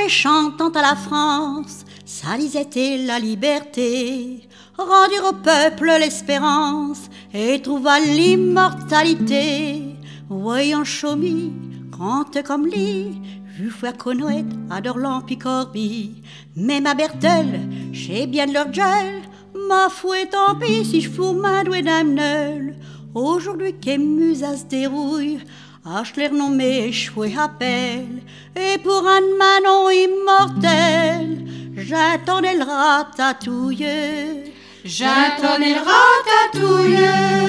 chantant à la France, sa Lisette et la liberté, rendirent au peuple l'espérance et trouva l'immortalité. Voyant Chaumy, grande comme lui, vu faire Conouet, adore l'Ampicorbi. Mais ma Bertelle, j'ai bien de leur gel, ma foi tant pis si je fous ma douée d'amneul. Aujourd'hui qu'Emusa se dérouille, je l'ai renommé choué appel. Et pour un Manon immortel, j'attendais le ratatouille. J'attendais le ratatouille.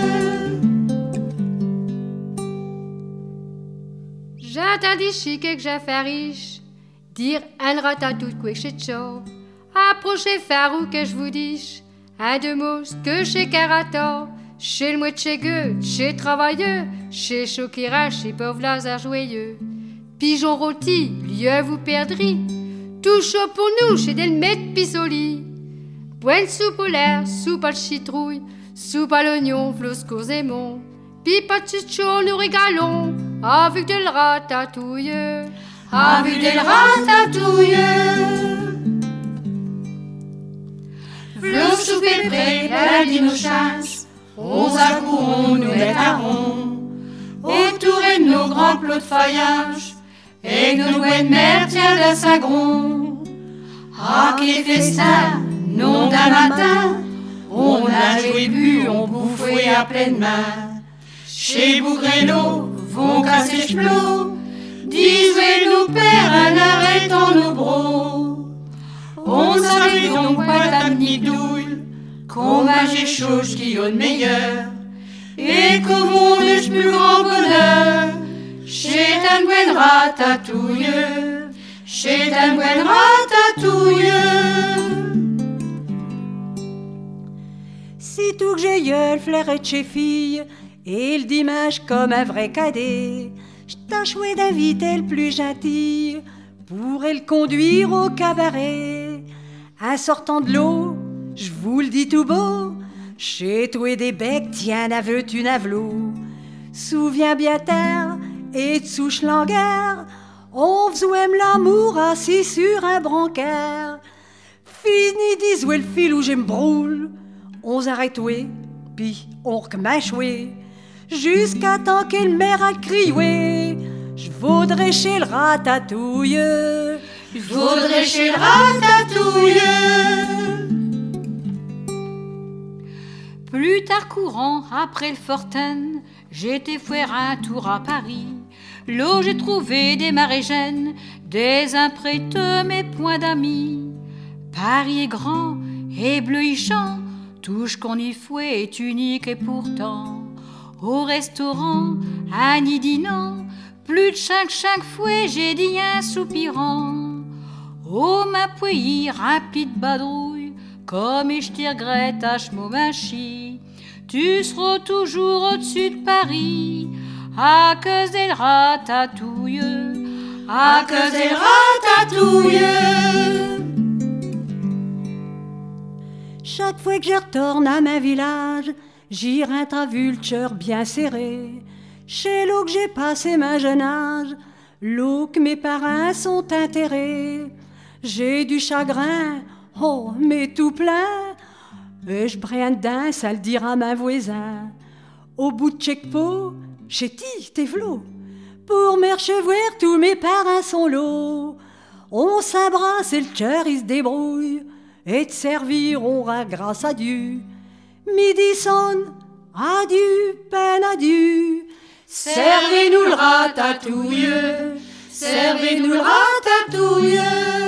J'attendis chic que j'ai fait riche, dire un ratatouille que chez Tcho. Approchez Farou que je vous dis, un deux mots que chez Karato, chez le mouet chez gueux, chez travailleux, chez Chokira, chez pauvre Lazare joyeux. Pigeon rôti, lieu vous perdrez, tout chaud pour nous chez Delmette Pissoli. Bonne soupe au l'air, soupe à la citrouille, soupe à l'oignon, floscos aimons. Pipa de chichon, nous régalons, avec de la ratatouille, avec de la ratatouille. V'là soupe est prêt, la dit nos chances, aux accourons nous mettarons, autour de nos grands plots de faïence, et nos nouets de mer tiens d'un sagron. Ah, qu'est festin, non d'un matin, on a joué bu, on bouffoué à pleine main. Chez Bougreno, vont casser ch'plot, disait nous père un arrêtant nos bros. On savait donc pas d'amnidouille, qu'on mangeait chose qui a de meilleur, et qu'au monde est plus grand bonheur. Chez un buen ratatouille, chez un buen ratatouille. Sitôt que j'ai eu le flair de chez fille, et le dimanche comme un vrai cadet, j'tâchouais d'inviter le plus gentil pour le conduire au cabaret. En sortant de l'eau, je vous le dis tout beau, chez toi des becs, tiens, n'aveux-tu n'avelot. Souviens bien terre et de souche langueur, on faisait l'amour assis sur un brancard. Fini d'y le fil où je me broule, on s'arrête, puis on recommence, jusqu'à temps que le maire a crié. Je voudrais chez le ratatouille, je voudrais chez le ratatouille. Plus tard courant, après le Fortin, j'étais faire un tour à Paris. Là j'ai trouvé des maréjènes, des imprêteux mes points d'amis. Paris est grand et bleuissant, touche qu'on y fouet est unique et pourtant au restaurant, un nid dînant, plus de cinq fouets, j'ai dit un soupirant. Oh ma pouille, rapide badrouille, comme je t'y regrette à Chmomachi, tu seras toujours au-dessus de Paris, à cause des ratatouilles, à cause des ratatouilles. Chaque fois que je retourne à mon village, j'y rentre un vulture bien serré. Chez l'eau que j'ai passé ma jeune âge, l'eau que mes parents sont enterrés. J'ai du chagrin, oh, mais tout plein, et je brenne dedans, ça le dira ma voisin. Au bout de Checkpo, chez ti, t'es v'là, pour m'archevoir, tous mes parents sont là. On s'embrasse et le cœur il se débrouille, et de servir on aura grâce à Dieu. Midi sonne, adieu, peine adieu. Servez-nous le ratatouille, servez-nous le ratatouille.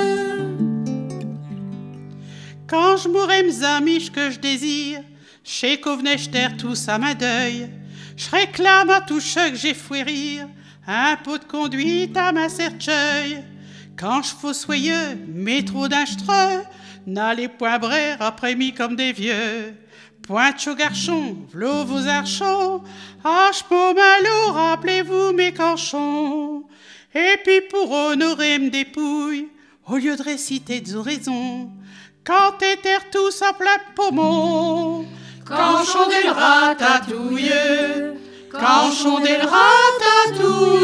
Quand je mourrai mes amis que je désire, chez Covenester tous à ma deuil, je réclame à tout ceux que j'ai foué rire, un pot de conduite à ma cercueil. Quand je fossoyeux, métro d'un chetreux, n'allez point brère après-mi comme des vieux. Pointe au garçon, v'là vos archons, H-po malou, rappelez-vous mes canchons. Et puis pour honorer me dépouille, au lieu de réciter des oraisons, quand t'étais tous à plein poumon. Canchon de ratatouille, canchon de ratatouille.